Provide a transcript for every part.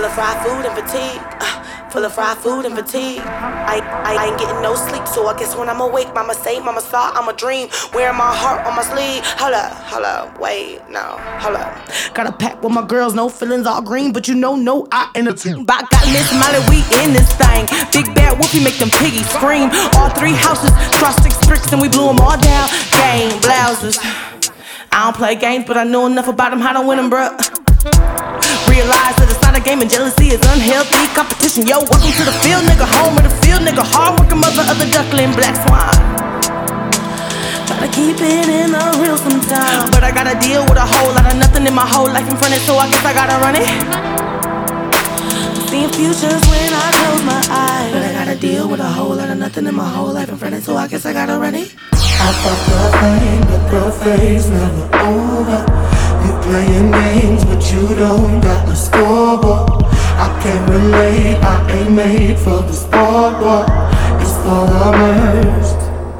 Full of fried food and fatigue. Full of fried food and fatigue. I ain't getting no sleep, so I guess when I'm awake, mama say, mama saw, I'm a dream. Wearing my heart on my sleeve. Holla, wait, no, holla. Got a pack with my girls, no feelings, all green, but you know, no, I in the team. But got Miss Molly, we in this thing. Big bad whoopie make them piggies scream. All 3 houses, cross 6 bricks, and we blew them all down. Game blouses. I don't play games, but I know enough about them how to win them, bruh. Realize that it's not a game and jealousy is unhealthy competition. Yo, welcome to the field, nigga, home of the field, nigga, hard working mother of the duckling, black swan. Try to keep it in the real sometimes, but I gotta deal with a whole lot of nothing in my whole life in front of it, so I guess I gotta run it. Seeing futures when I close my eyes, but I gotta deal with a whole lot of nothing in my whole life in front of it, so I guess I gotta run it. I fucked the thing, but the phase never over. You playing games, but you don't got the scoreboard. I can't relate, I ain't made for the sport, boy. It's for the birds.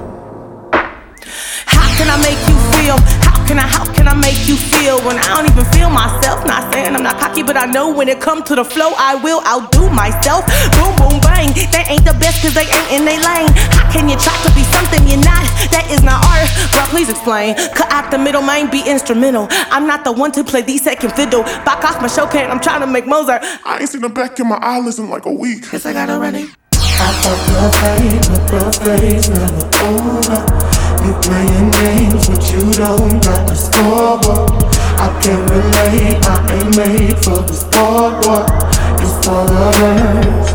How can I make you feel? How can I make you feel when I don't even feel myself? Not saying I'm not cocky, but I know when it comes to the flow, I will outdo myself. Boom, boom, bang. They ain't the best cause they ain't in they lane. How can you try to be something you're not? That is not art, but please explain. Cut out the middle, man, be instrumental. I'm not the one to play the second fiddle. Back off my show can, I'm trying to make Mozart. I ain't seen the back in my eyelids in like a week. Guess I gotta run it. I fucked the thing, but the phase never over. You playing games, but you don't got the scoreboard. I can't relate, I ain't made for the sport, boy. It's for the birds.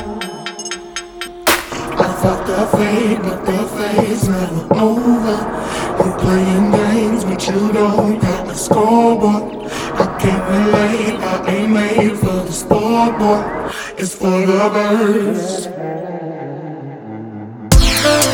I fucked the fade, but the phase never over. You playing games, but you don't got the scoreboard. I can't relate, I ain't made for the sport, boy. It's for the birds.